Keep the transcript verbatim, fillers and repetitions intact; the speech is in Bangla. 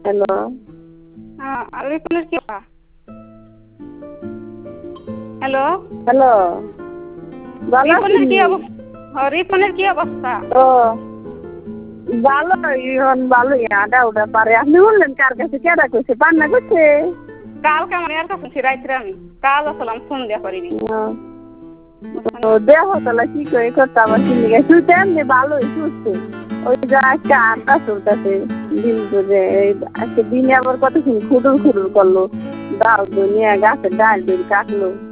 হ্যালো। হ্যাঁ, আর রিপনের কি অবস্থা? হ্যালো। হ্যালো। ভালো রিপনের কি আছেন? অবস্থা? রিপনের কি অবস্থা? ও ভালোই, এখন ভালোই আডা উডা পারে। আপনি বললেন কার কাছে কেডা কইছে? পান্না কইছে? কালকে আমার এর কাছে ছি রাইতে আমি কাজ আসলাম ফোন দেওয়া করিনি। বুঝছেন ও না? দেহ তাহলে কি করে করতে আমার চিনি গেছে তুই তো এমনি ভালোই সুস্থ। ওই যে আজকে আড্ডা চলতেছে দিন ধরে। আজকে দিনে আবার কতক্ষণ খুডুর খুডুর করলো, ডাল নিয়ে গাছের ডাল দড়ি কাটলো।